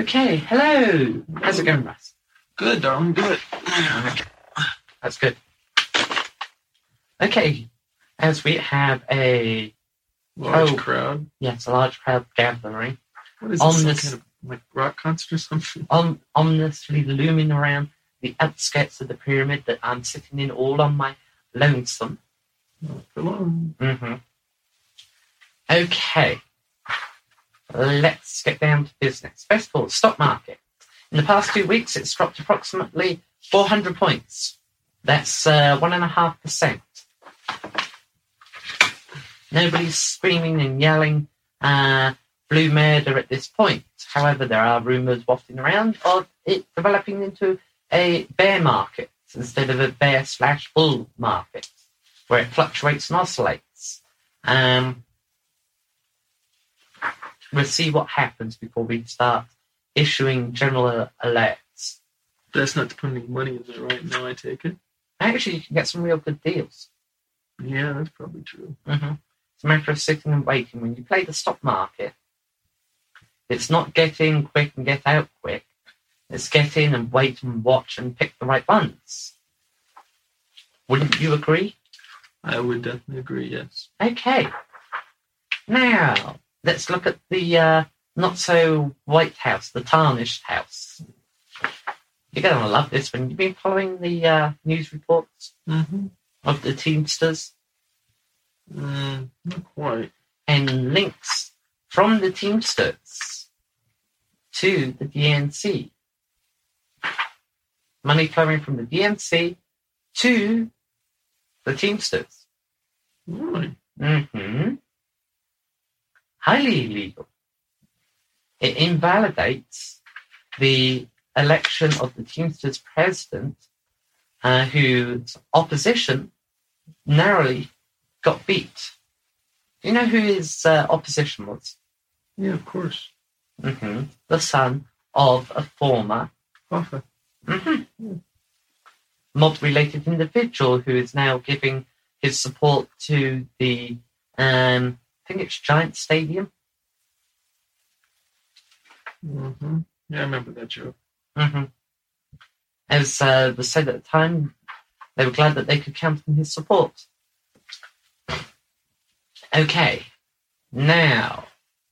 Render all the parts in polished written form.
Okay, hello. How's it going, Russ? Good, darling, good. Okay. That's good. Okay, as we have a Large crowd. Yes, a large crowd gathering. What is this, some kind of like rock concert or something? Ominously looming around the outskirts of the pyramid that I'm sitting in all on my lonesome. Not for long. Mm-hmm. Okay, let's get down to business. First of all, stock market. In the past 2 weeks, it's dropped approximately 400 points. That's 1.5%. Nobody's screaming and yelling blue murder at this point. However, there are rumours wafting around of it developing into a bear market instead of a bear/bull market, where it fluctuates and oscillates. We'll see what happens before we start issuing general alerts. That's not to put any money in there right now, I take it. Actually, you can get some real good deals. Yeah, that's probably true. Mm-hmm. It's a matter of sitting and waiting. When you play the stock market, it's not get in quick and get out quick. It's get in and wait and watch and pick the right ones. Wouldn't you agree? I would definitely agree, yes. Okay. Now, let's look at the not-so-white house, the tarnished house. You're going to love this one. You've been following the news reports of the Teamsters? Not quite. And links from the Teamsters to the DNC. Money flowing from the DNC to the Teamsters. Really? Mm-hmm. Highly illegal. It invalidates the election of the Teamsters president, whose opposition narrowly got beat. Do you know who his opposition was? Yeah, of course. Mm-hmm. The son of a former Hoffa. mob-related individual who is now giving his support to the, I think it's Giant Stadium. Yeah, I remember that joke. As was said at the time, they were glad that they could count on his support. Okay, now,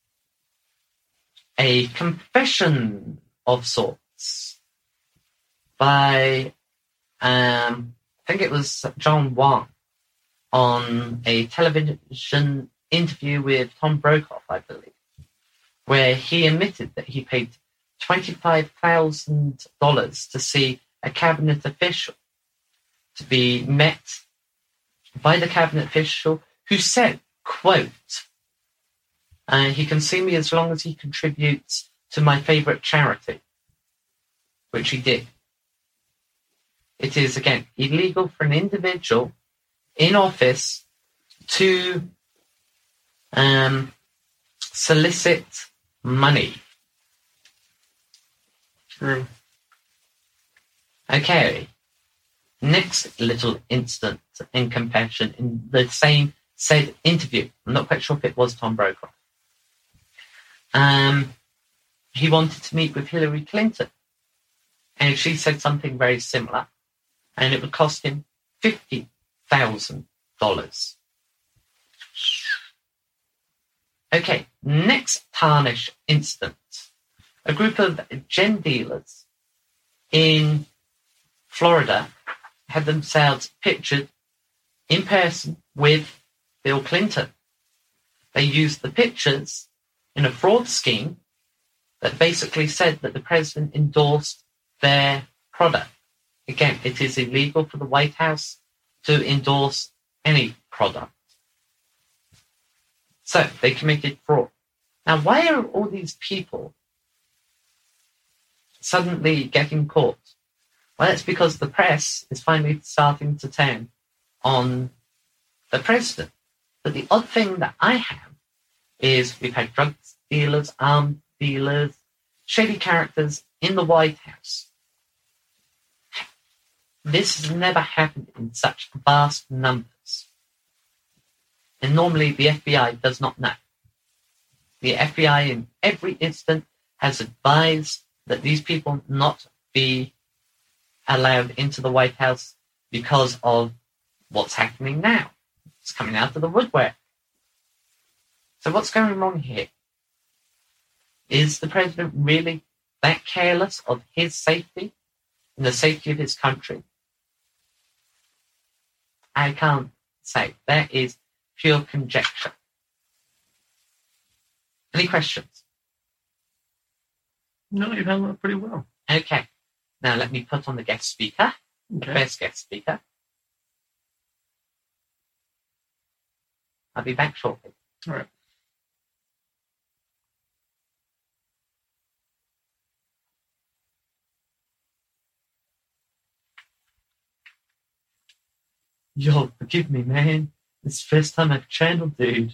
a confession of sorts by, I think it was John Wang, on a television interview with Tom Brokaw, I believe, where he admitted that he paid $25,000 to see a cabinet official, to be met by the cabinet official who said, quote, he can see me as long as he contributes to my favourite charity, which he did. It is, again, illegal for an individual in office to solicit money. True. Okay. Next little incident in confession in the same said interview. I'm not quite sure if it was Tom Brokaw. He wanted to meet with Hillary Clinton. And she said something very similar. And it would cost him $50,000. Okay, next tarnish incident. A group of gem dealers in Florida had themselves pictured in person with Bill Clinton. They used the pictures in a fraud scheme that basically said that the president endorsed their product. Again, it is illegal for the White House to endorse any product. So they committed fraud. Now, why are all these people suddenly getting caught? Well, it's because the press is finally starting to turn on the president. But the odd thing that I have is we've had drug dealers, arms dealers, shady characters in the White House. This has never happened in such vast numbers. And normally the FBI does not know. The FBI in every instant has advised that these people not be allowed into the White House because of what's happening now. It's coming out of the woodwork. So what's going wrong here? Is the president really that careless of his safety and the safety of his country? I can't say. That is pure conjecture. Any questions? No, you've handled it pretty well. Okay. Now let me put on the guest speaker. Okay. First guest speaker. I'll be back shortly. All right. Yo, forgive me, man. It's the first time I've channeled, dude.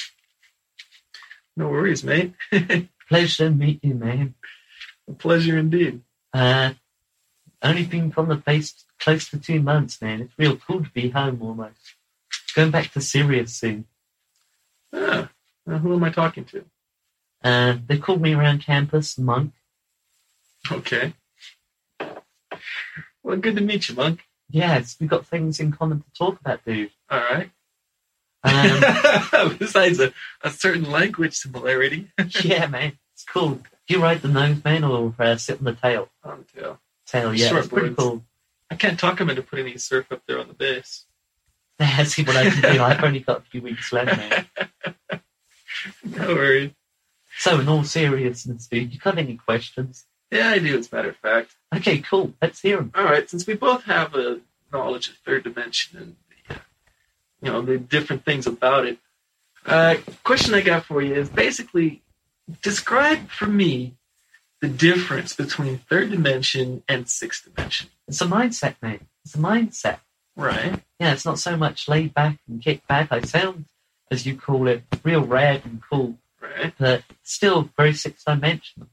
No worries, mate. Pleasure to meet you, man. A pleasure indeed. Only been from the base close to 2 months, man. It's real cool to be home almost. Going back to Syria soon. Ah, who am I talking to? They called me around campus Monk. Okay. Well, good to meet you, Monk. Yes, we've got things in common to talk about, dude. All right. Um, Besides a certain language similarity. yeah, man. It's cool. Do you ride the nose, man, or sit on the tail? On the tail. Tail, yeah. It's pretty Shortboards. cool. I can't talk him into putting any surf up there on the base. Yeah, see what I can do. I've only got a few weeks left, man. No worries. So, in all seriousness, dude, you got any questions? Yeah, I do, as a matter of fact. Okay, cool. Let's hear them. All right, since we both have a knowledge of third dimension and the different things about it, question I got for you is basically describe for me the difference between third dimension and sixth dimension. It's a mindset, man. It's a mindset. Right. Yeah, it's not so much laid back and kick back. I sound, as you call it, real rad and cool, Right. but still very six-dimensional.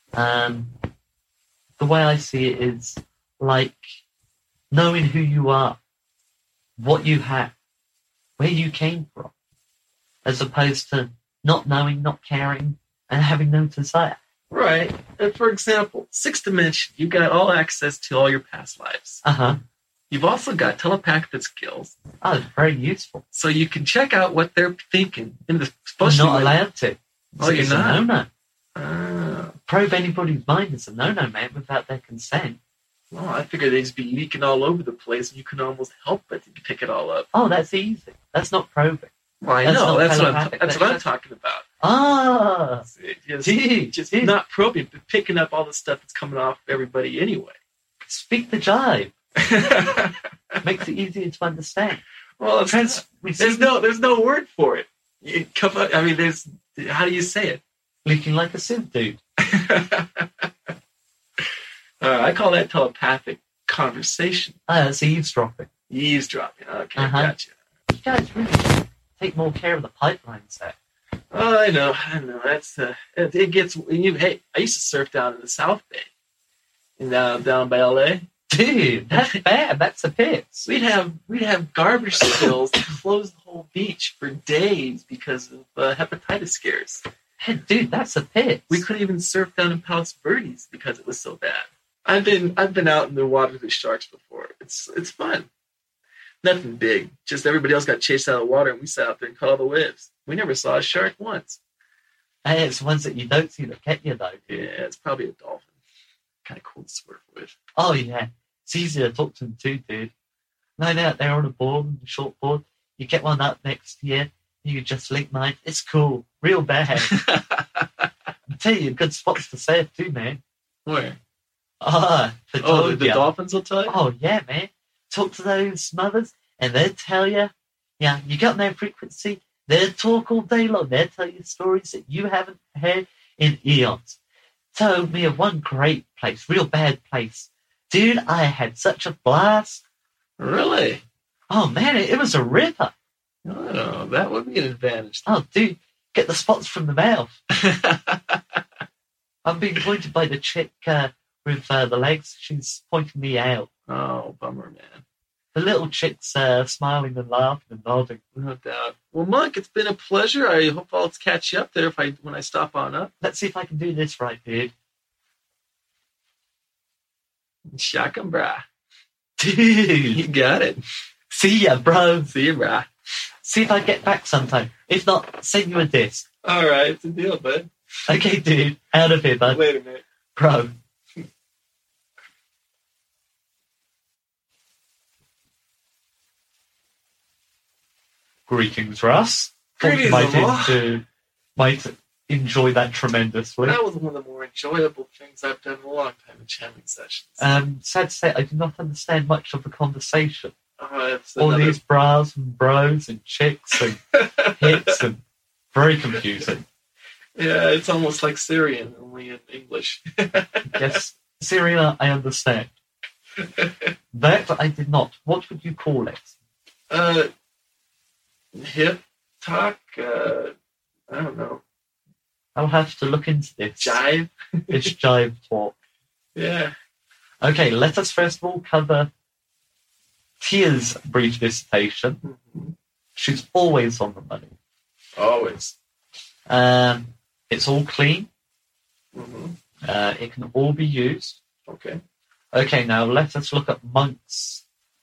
The way I see it is like knowing who you are, what you have, where you came from, as opposed to not knowing, not caring, and having no desire. Right. And for example, sixth dimension, you got all access to all your past lives. Uh-huh. You've also got telepathic skills, Oh, it's very useful. so you can check out what they're thinking. In the I'm especially not allowed to. Oh, you're It's not? a no-no. Ah, Probe anybody's mind is a no-no, man, without their consent. well, I figured they'd just be leaking all over the place, and you can almost help it if you pick it all up. Oh, that's easy. That's not probing. Well, I That's know. not That's telepathic, what I'm that's- talking about. Ah, Just dude. not probing, but picking up all the stuff that's coming off everybody anyway. Speak the jive. Makes it easier to understand. Well, There's there's no word for it. You come up, I mean, how do you say it? leaking like a sieve, dude. I call that telepathic conversation. That's eavesdropping. Eavesdropping. Okay, Uh-huh. gotcha. You guys really take more care of the pipelines there. Oh, I know. That's it gets. Hey, I used to surf down in the South Bay, and down by LA. Dude, that's bad. That's a pits. We'd have garbage spills that close the whole beach for days because of hepatitis scares. Hey, dude, that's a pits. We couldn't even surf down in Palos Verdes because it was so bad. I've been out in the water with sharks before. It's fun. Nothing big. Just everybody else got chased out of the water, and we sat out there and caught all the waves. We never saw a shark once. Hey, it's ones that you don't see that get you, though, dude. Yeah, it's probably a dolphin. Kind of cool to surf with. Oh, yeah. It's easy to talk to them, too, dude. Lying out there on a board, a short board, you get one up next to you, you just link mine. It's cool. Real bad. I tell you, good spots to surf, too, man. Where? Ah, Oh, the dolphins will tell you? Oh, yeah, man. Talk to those mothers, and they'll tell you, yeah, you got no frequency. They'll talk all day long. They'll tell you stories that you haven't heard in eons. Told me of one great place, real bad place. Dude, I had such a blast. Really? Oh, man, it was a ripper. Oh, that would be an advantage. Oh, dude, get the spots from the mouth. I'm being pointed by the chick with the legs. She's pointing me out. Oh, bummer, man. The little chick's smiling and laughing and nodding. No doubt. Well, Monk, it's been a pleasure. I hope I'll catch you up there when I stop on up. Let's see if I can do this right, dude. Shotgun, brah. Dude. You got it. See ya, bro. See you, brah. See if I get back sometime. If not, send you a disc. All right. It's a deal, bud. Okay, dude. Out of here, bud. Later, mate. Bro. Greetings, Russ. Greetings, might enjoy that tremendously. That was one of the more enjoyable things I've done in a long time in jamming sessions. Sad to say, I do not understand much of the conversation. It's All another... these bras and bros and chicks and hits and very confusing. Yeah, it's almost like Syrian, only in English. Yes, Syria, I understand. That I did not. What would you call it? Hip talk? I don't know. I'll have to look into this. Jive? This jive talk. Yeah. Okay, let us first of all cover Tia's brief dissertation. Mm-hmm. She's always on the money. Always. It's all clean. Mm-hmm. It can all be used. Okay. Okay, now let us look at Monk's.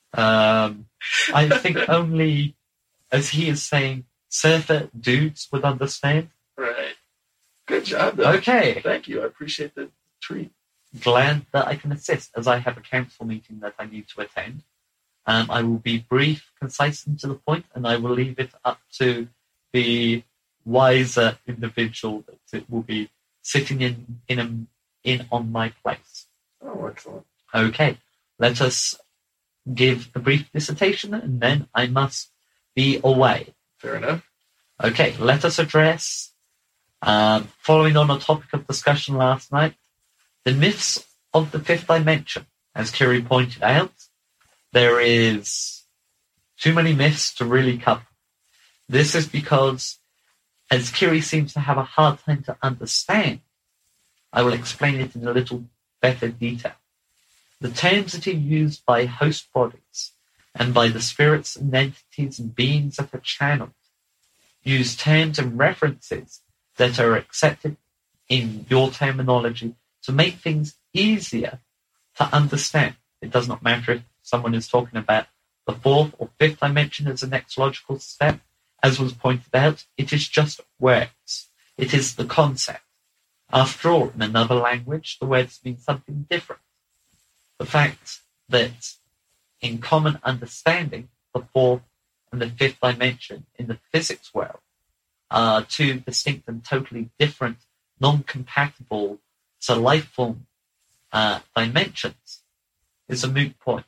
I think only, as he is saying, surfer dudes would understand. Right. Good job, though. Okay. Thank you. I appreciate the treat. Glad that I can assist, as I have a council meeting that I need to attend. I will be brief, concise, and to the point, and I will leave it up to the wiser individual that it will be sitting in on my place. Oh, excellent. Okay, let us give a brief dissertation, and then I must be away. Fair enough. Okay, let us address, following on a topic of discussion last night, the myths of the fifth dimension. As Kiri pointed out, there is too many myths to really cover. This is because, as Kiri seems to have a hard time to understand, I will explain it in a little better detail. The terms that are used by host bodies and by the spirits and entities and beings that are channeled use terms and references that are accepted in your terminology to make things easier to understand. It does not matter if someone is talking about the fourth or fifth dimension as the next logical step. As was pointed out, it is just words. It is the concept. After all, in another language, the words mean something different. The fact that in common understanding, the fourth and the fifth dimension in the physics world are two distinct and totally different, non-compatible to life form dimensions is a moot point.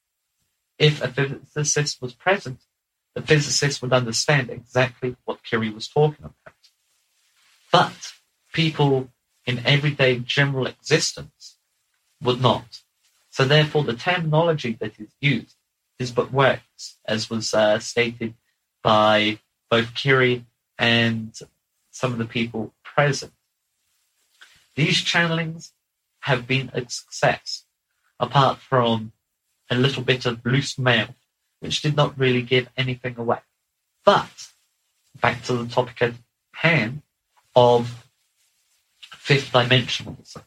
If a physicist was present, the physicist would understand exactly what Kiri was talking about. But people in everyday general existence would not. So therefore the terminology that is used is but words, as was stated by both Kiri and some of the people present. These channelings have been a success, apart from a little bit of loose mail, which did not really give anything away. But, back to the topic at hand of fifth dimensionalism.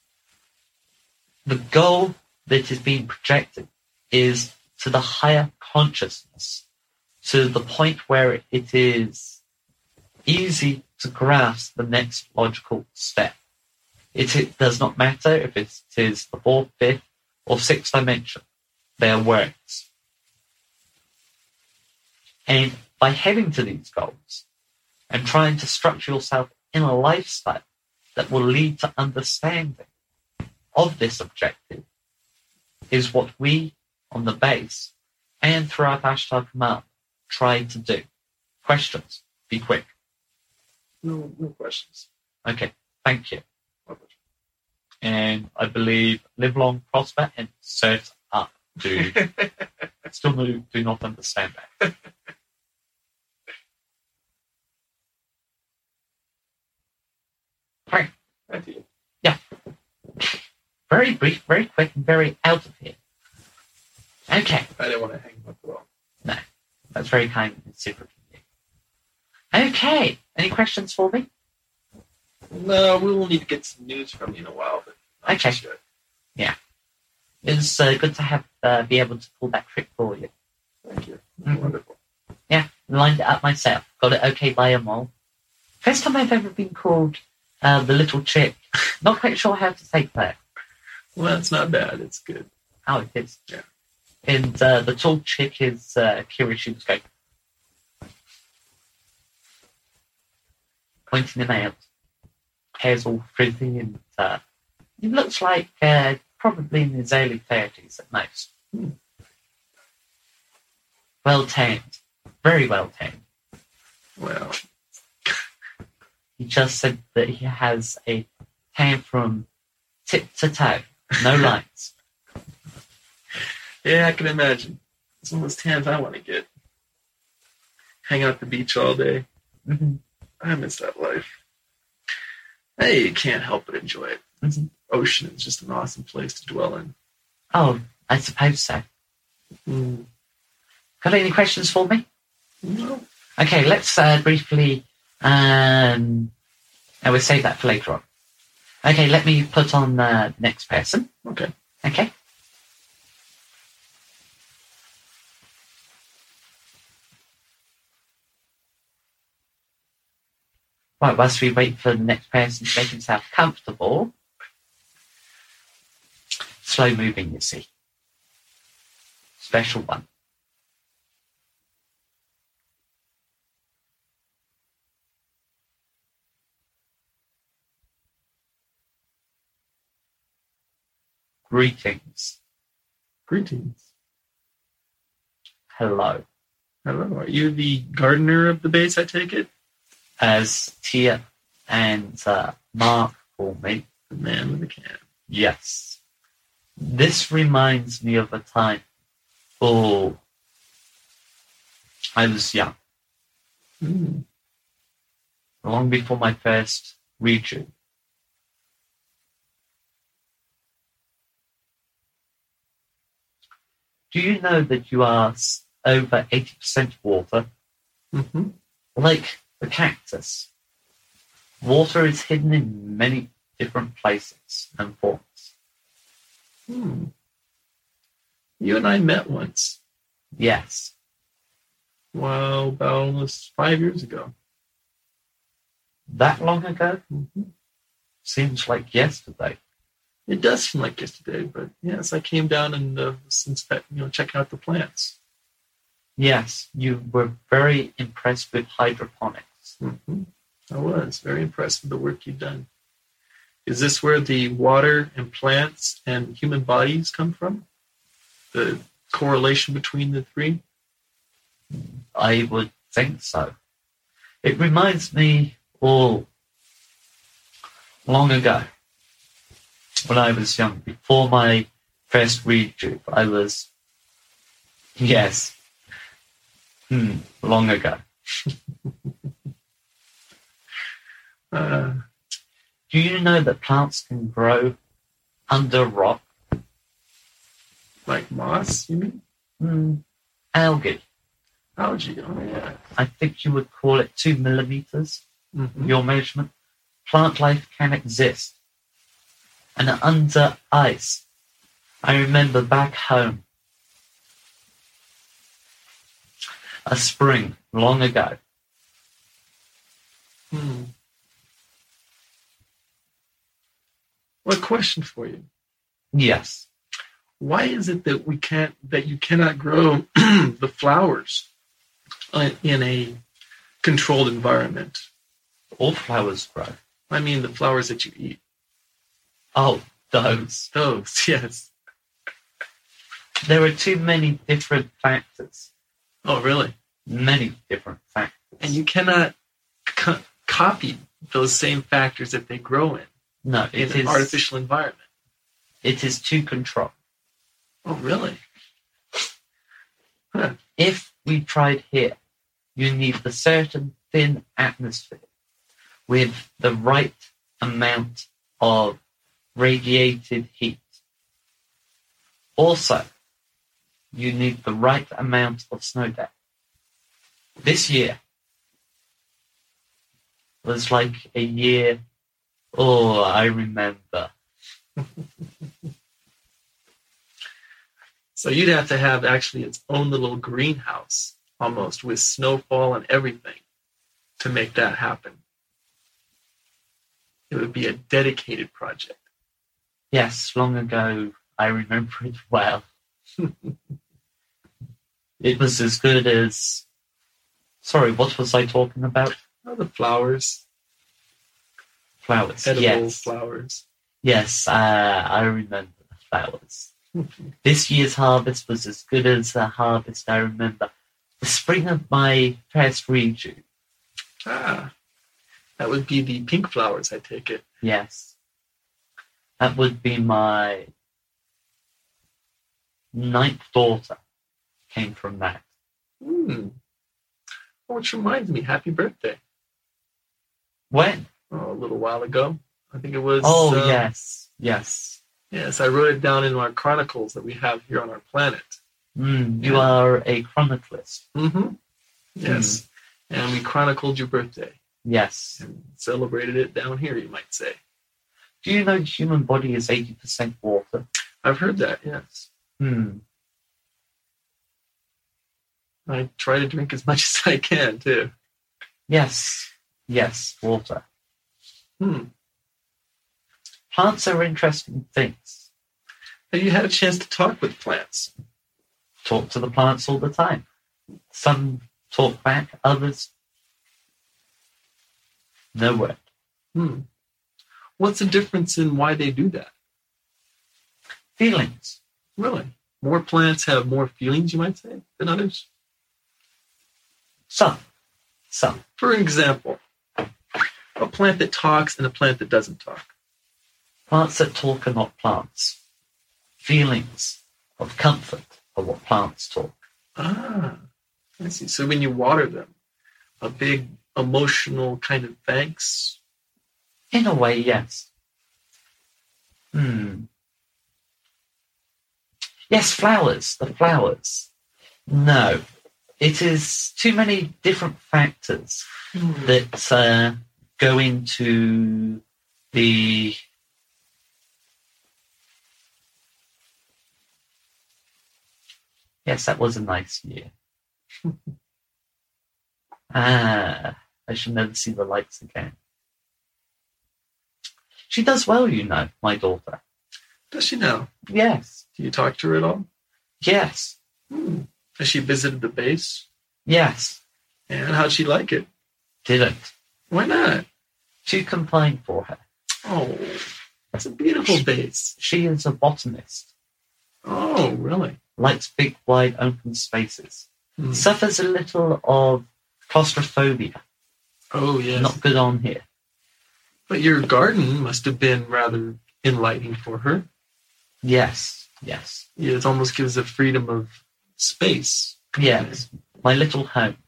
The goal that is being projected is to the higher consciousness, to the point where it is easy to grasp the next logical step. It does not matter if it is the fourth, fifth, or sixth dimension. They are words. And by heading to these goals and trying to structure yourself in a lifestyle that will lead to understanding of this objective is what we on the base and throughout Ashtar Command try to do. Questions? Be quick. No questions. Okay, thank you. And I believe live long, prosper, and set up, dude. Still do not understand that. Right. Yeah. Very brief, very quick, and very out of here. Okay. I didn't want to hang him up at all. No, that's very kind and considerate of you. Okay. Any questions for me? No, we will need to get some news from you in a while, but not Okay. just yet. It's good to have be able to pull that trick for you. Thank you. Mhm. Wonderful. Yeah, lined it up myself. Got it okay by a mole. First time I've ever been called the little chick. Not quite sure how to take that. Well, that's not bad. It's good. Oh, it is. Yeah. And the tall chick is Kira. She was going, pointing him out. Hair's all frizzy and he looks like probably in his early 30s at most. Well tanned. Very well tanned. Well, He just said that he has a tan from tip to toe. No lines. yeah, I can imagine. Some of those tans I want to get. Hang out at the beach all day. hmm I miss that life. Hey, you can't help but enjoy it. Mhm. Ocean is just an awesome place to dwell in. Oh, I suppose so. Mm. Got any questions for me? No. Okay, let's briefly. I will save that for later on. Okay, let me put on the next person. Okay. Okay. Right, whilst we wait for the next person to make himself comfortable. Slow moving, you see. Special one. Greetings. Greetings. Hello. Hello. Are you the gardener of the base, I take it? As Tia and Mark call me. The man with the can. Yes. This reminds me of a time. Oh, I was young. Mm. Long before my first redo. Do you know that you are over 80% water? Mm-hmm. Like the cactus. Water is hidden in many different places and forms. Hmm. You and I met once. Yes. Well, about almost 5 years ago. That long ago? Mm-hmm. Seems like yesterday. It does seem like yesterday, but yes, I came down and check out the plants. Yes, you were very impressed with hydroponics. Mm-hmm. I was very impressed with the work you've done. Is this where the water and plants and human bodies come from? The correlation between the three? I would think so. It reminds me all long ago when I was young, before my first redo. I was, yes, long ago. Do you know that plants can grow under rock? Like moss, you mean? Algae. Algae, oh yeah. I think you would call it 2 millimeters. Mm-hmm. Your measurement. Plant life can exist. And under ice, I remember back home, a spring long ago. Hmm. Well, question for you. Yes. Why is it that you cannot grow the flowers in a controlled environment? All flowers grow. I mean, the flowers that you eat. Oh, those. Those, yes. There are too many different factors. Oh, really? Many different factors. And you cannot copy those same factors that they grow in No, in it an is artificial environment. It is too controlled. Oh, really? Huh. If we tried here, you need the certain thin atmosphere with the right amount of radiated heat. Also, you need the right amount of snow depth. This year was like a year. Oh, I remember. So you'd have to have actually its own little greenhouse, almost, with snowfall and everything to make that happen. It would be a dedicated project. Yes, long ago, I remember it well. It was as good as... Sorry, what was I talking about? Oh, the flowers. Flowers, Edible yes. flowers. Yes, I remember the flowers. This year's harvest was as good as the harvest I remember. The spring of my first reju. Ah, that would be the pink flowers, I take it. Yes. That would be my 9th daughter. Came from that. Which reminds me, happy birthday. When? Oh, a little while ago. I think it was... yes. Yes. Yes, I wrote it down in our chronicles that we have here on our planet. You are a chroniclist. Mm-hmm. Yes. And we chronicled your birthday. Yes. And celebrated it down here, you might say. Do you know the human body is 80% water? I've heard that, yes. I try to drink as much as I can, too. Yes. Yes, water. Plants are interesting things. Have you had a chance to talk with plants? Talk to the plants all the time. Some talk back, others no word. What's the difference in why they do that? Feelings. Really? More plants have more feelings, you might say, than others? Some. For example, a plant that talks and a plant that doesn't talk. Plants that talk are not plants. Feelings of comfort are what plants talk. Ah, I see. So when you water them, a big emotional kind of thanks? In a way, yes. Yes, flowers. The flowers. No. It is too many different factors that go into the... Yes, that was a nice year. I shall never see the lights again. She does well, you know, my daughter. Does she now? Yes. Do you talk to her at all? Yes. Has she visited the base? Yes. And how'd she like it? Didn't. Why not? Too confined for her. Oh, that's a beautiful base. She is a botanist. Oh, really? Likes big, wide, open spaces. Suffers a little of claustrophobia. Oh, yes. Not good on here. But your garden must have been rather enlightening for her. Yes. Yeah, it almost gives a freedom of space. Yes. My little home.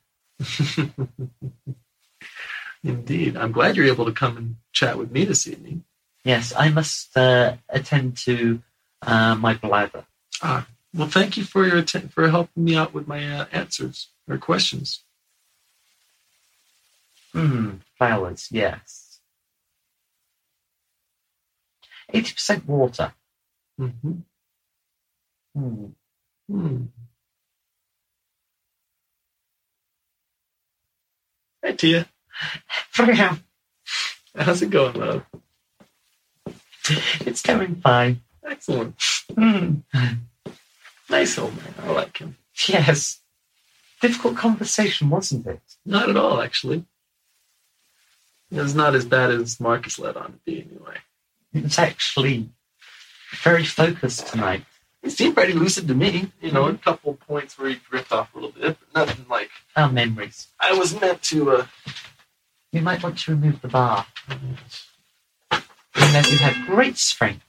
Indeed. I'm glad you're able to come and chat with me this evening. Yes, I must attend to my bladder. Well, thank you for your for helping me out with my answers or questions. Flowers, yes. 80% water. Hey, Tia. How's it going, love? It's going fine. Excellent. Nice old man. I like him. Yes. Difficult conversation, wasn't it? Not at all, actually. It was not as bad as Marcus let on to be, anyway. It was actually very focused tonight. He seemed pretty lucid to me. You know, a couple points where he drift off a little bit, but nothing like... Our memories. I was meant to... You might want to remove the bar. And then you have great strength.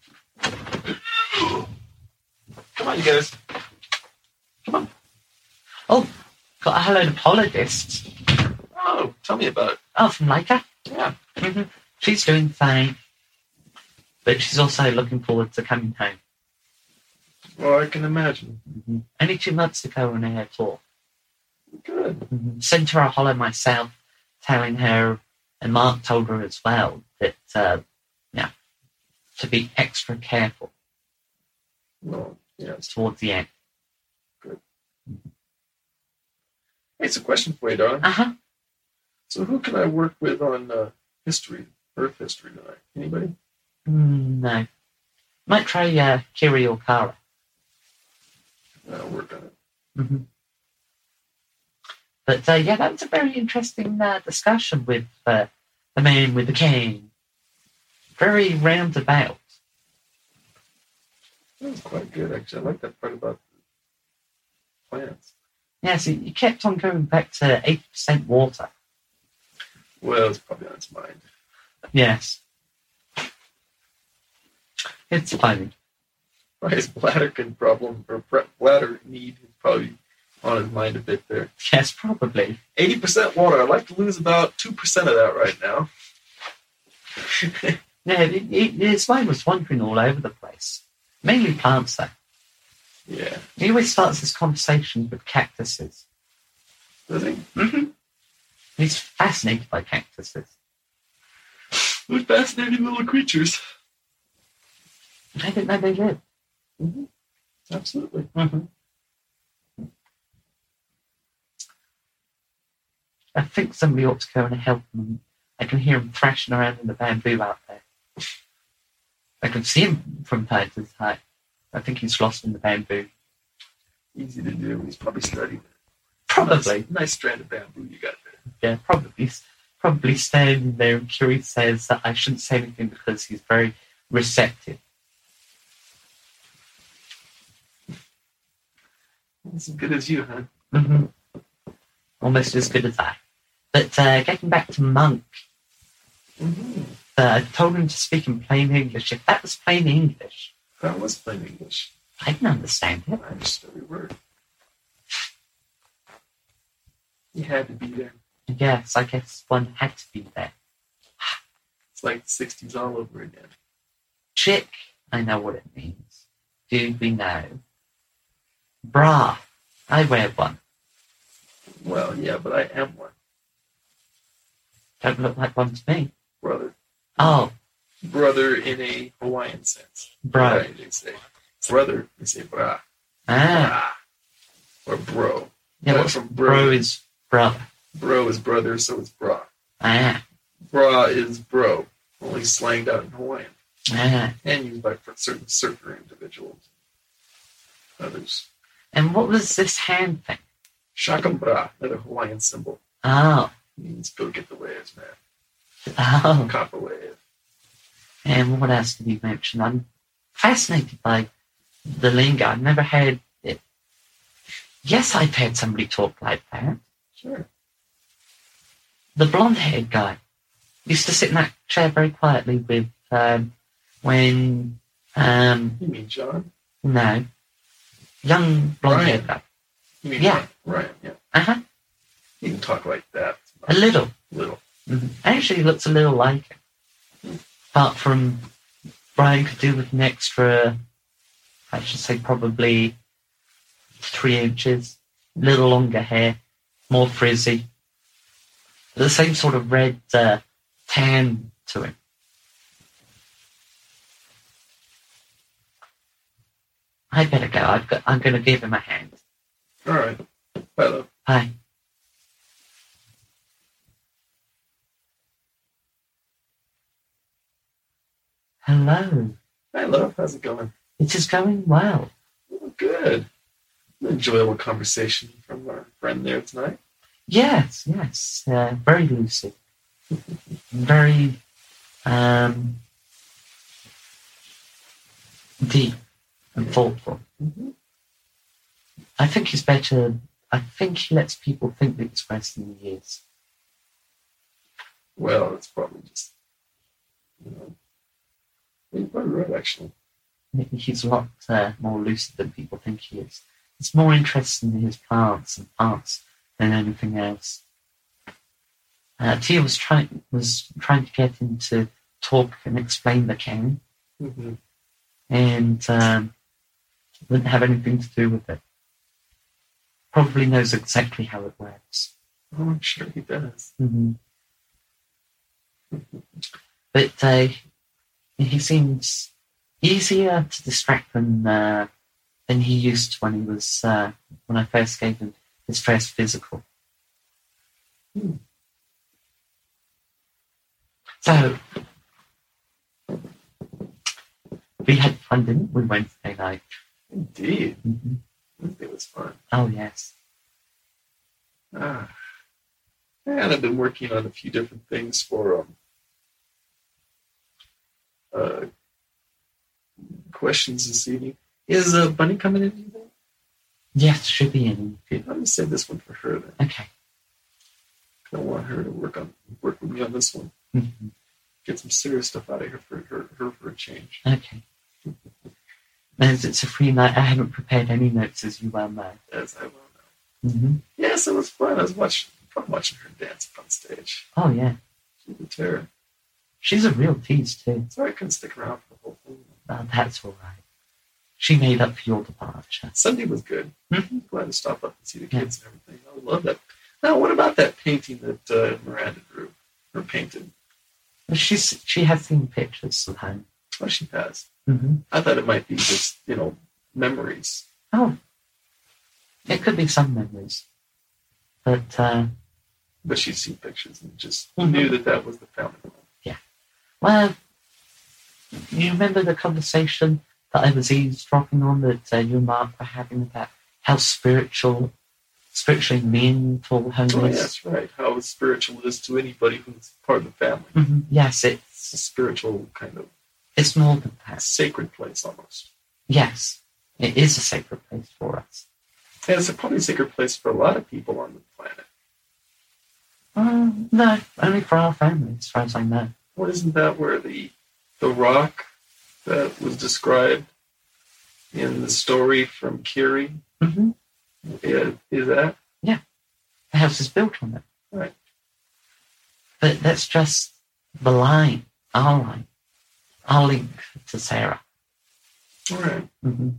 Come on, you guys. Come on. Oh, got a hello apologist. Oh, tell me about it. Oh, from Leica? Yeah. She's doing fine. But she's also looking forward to coming home. Well, I can imagine. Only 2 months ago on her tour. Good. Sent her a hollow myself, telling her, and Mark told her as well, that, to be extra careful Well, yes. towards the end. Hey, it's a question for you, darling. Uh-huh. So who can I work with on history, Earth history tonight? Anybody? No. Might try Kiri or Kara. I'll work on it. Mm-hmm. But, that was a very interesting discussion with the man with the cane. Very roundabout. That was quite good, actually. I like that part about the plants. Yes, he kept on going back to 80% water. Well, it's probably on its mind. Yes. It's funny. Right, his bladder problem, or bladder need is probably on his mind a bit there. Yes, probably. 80% water. I'd like to lose about 2% of that right now. Yeah, his mind was wandering all over the place. Mainly plants, though. Yeah. He always starts his conversations with cactuses. Does he? Mm-hmm. He's fascinated by cactuses. They're fascinating little creatures. I didn't know they lived. Mm-hmm. Absolutely. Mm-hmm. I think somebody ought to go and help him. I can hear him thrashing around in the bamboo out there. I can see him from time to time. I think he's lost in the bamboo. Easy to do. He's probably studied. Probably. Nice strand of bamboo you got there. Yeah, probably standing there, and Kiri says that I shouldn't say anything because he's very receptive. As good as you, huh? Mm-hmm. Almost as good as I. But getting back to Monk, I told him to speak in plain English. If that was plain English, That was plain English. I can understand it. I understood every word. You had to be there. Yes, I guess one had to be there. It's like the 60s all over again. Chick, I know what it means. Do we know? Bra, I wear one. Well, yeah, but I am one. Don't look like one to me. Brother. Oh, Brother in a Hawaiian sense. bro. Right, they say. Brother, they say bra. Ah, Bra. Or bro. yeah, Well, what's from bro is brother. Bro is brother, so it's bra. Ah, Bra is bro, only slanged out in Hawaiian. ah. And used by certain surfer individuals. Others. And what was this hand thing? Shakam bra, another Hawaiian symbol. Oh, Means go get the waves, man. oh. Cop a wave. And what else did he mention? I'm fascinated by the lingo. I've never heard it. Yes, I've heard somebody talk like that. Sure. The blonde-haired guy used to sit in that chair very quietly with, when, You mean John? no, young blonde-haired guy. You mean Yeah. Ryan, yeah. Uh-huh, You can talk like that. a little. Little. Mm-hmm. Actually, looks a little like him. Apart from Brian could do with an extra, I should say probably 3 inches, little longer hair, more frizzy. The same sort of red tan to him. I better go. I'm going to give him a hand. All right. Bye, love. Bye. Hello. Hi, love. How's it going? It is going well. Oh, good. An enjoyable conversation from our friend there tonight. Yes. Very lucid. Very deep and thoughtful. Mm-hmm. I think he lets people think that he's worse than he is. Well, it's probably just, you're probably right, actually. He's a lot more lucid than people think he is. He's more interested in his plants and arts than anything else. Tia was trying to get him to talk and explain the cane, Mm-hmm. and Wouldn't have anything to do with it. Probably knows exactly how it works. Oh, I'm sure he does. Mm-hmm. But he seems easier to distract than he used to when he was when I first gave him his first physical. So we had fun, didn't we, Wednesday night? Indeed. Mm-hmm. Wednesday was fun. Oh yes. And I've been working on a few different things for questions this evening. Is Bunny coming in? Do you think? Yes, should be in. Let me save this one for her then. Okay. I want her to work with me on this one. Mm-hmm. Get some serious stuff out of here for a change. Okay. As it's a free night, I haven't prepared any notes, as you well know. As I well know. Mm-hmm. Yes, it was fun. I was watching her dance up on stage. Oh yeah. She's a terror. She's a real tease too. Sorry I couldn't stick around for the whole thing. Oh, that's all right. She made up for your departure. Sunday was good. Mm-hmm. Glad to stop up and see the kids and everything. I love that. Now, what about that painting that Miranda drew or painted? She has seen pictures of home. Oh, she has. Mm-hmm. I thought it might be just memories. Oh, it could be some memories, but she's seen pictures and just Mm-hmm. knew that was the family home. Yeah. Well, you remember the conversation that I was eavesdropping on that you and Mark were having about how spiritually meaningful home Oh, is? yes, right. How spiritual it is to anybody who's part of the family. Mm-hmm. Yes, It's a spiritual kind of it's more than that. sacred place almost. Yes, it is a sacred place for us. And it's probably a sacred place for a lot of people on the planet. No, only for our family, as far as I know. Well, isn't that where the rock that was described in the story from Kiri Mm-hmm. is that? The house is built on it. Right. But that's just the line, our link to Sarah. All right. Mm-hmm.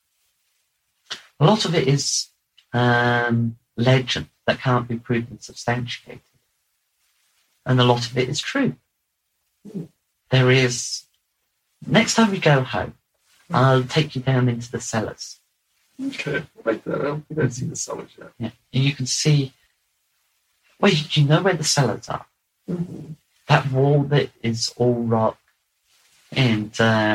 A lot of it is legend that can't be proven substantiated. And a lot of it is true. There is... Next time we go home, I'll take you down into the cellars. Okay. I like that. I don't think I've seen the cellars yet. Yeah. And you can see... Well, do you know where the cellars are? Mm-hmm. That wall that is all rock and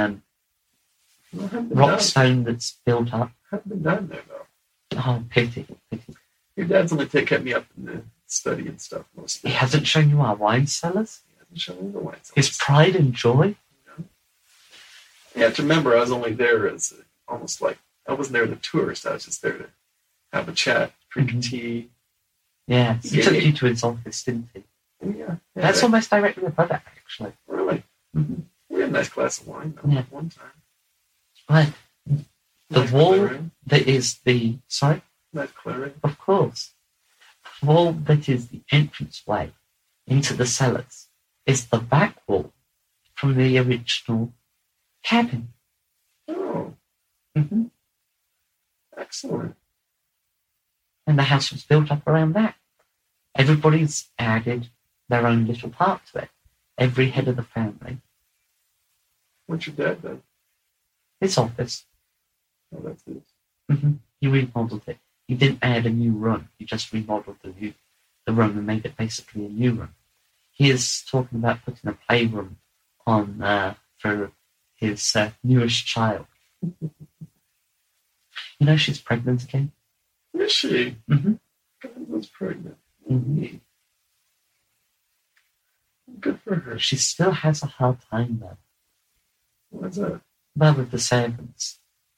rock stone that's built up. I haven't been down there, though. Oh, pity. Your dad's only kept me up in the study and stuff mostly. He hasn't shown you our wine cellars? He hasn't shown me the wine cellars. His pride and joy? You have to remember, I was only there as almost like, I wasn't there as a tourist. I was just there to have a chat, drink Mhm. tea. Yeah, he Yeah. took you to his office, didn't he? Yeah. That's almost directly above it, actually. Really? Mm-hmm. We had a nice glass of wine though, Yeah. one time. Right. The Nice wall clearing. that is the... Sorry? Nice clearing. Of course. The wall that is the entranceway into the cellars is the back wall from the original cabin. Oh, Mm-hmm. excellent. And the house was built up around that. Everybody's added their own little part to it. Every head of the family. What's your dad done? His office. Oh, that's it. Mm-hmm. He remodeled it. He didn't add a new room. He just remodeled the room and made it basically a new room. He is talking about putting a playroom on for his newest child. You know she's pregnant again. Is she? Mm-hmm. God was pregnant. Mm-hmm. Good for her. She still has a hard time though. What's that? Well, with the servants.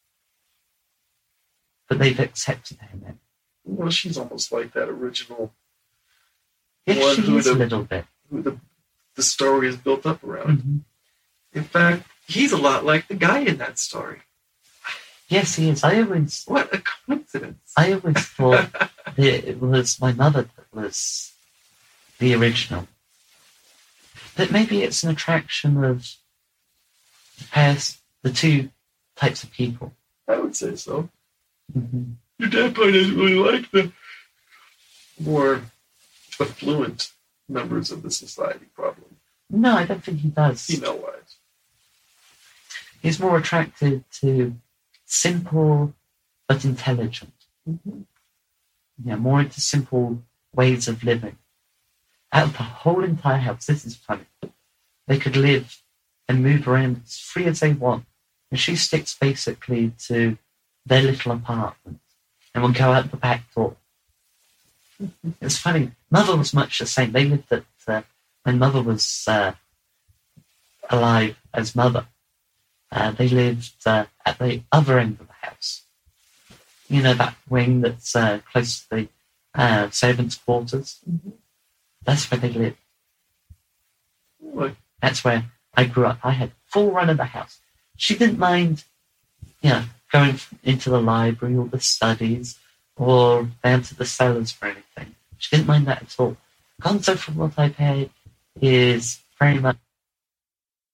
But they've accepted her now. Well, she's almost like that original Yes, One she who is a the- little bit. who the story is built up around. Mm-hmm. In fact, he's a lot like the guy in that story. Yes, he is. I always What a coincidence. thought that it was my mother that was the original. But maybe it's an attraction of the two types of people. I would say so. Mm-hmm. Your dad probably doesn't really like the more affluent members of the society, probably. No, I don't think he does. Female-wise. He's more attracted to simple but intelligent. Mm-hmm. Yeah, more into simple ways of living. Out of the whole entire house, this is funny. They could live and move around as free as they want. And she sticks basically to their little apartment and will go out the back door. It's funny. Mother was much the same. They lived at, when Mother was alive as Mother, they lived at the other end of the house. You know, that wing that's close to the servants' quarters? Mm-hmm. That's where they lived. What? That's where I grew up. I had full run of the house. She didn't mind, going into the library or the studies or down to the cellars for anything. She didn't mind that at all. Gonzo, from what I've heard, is very much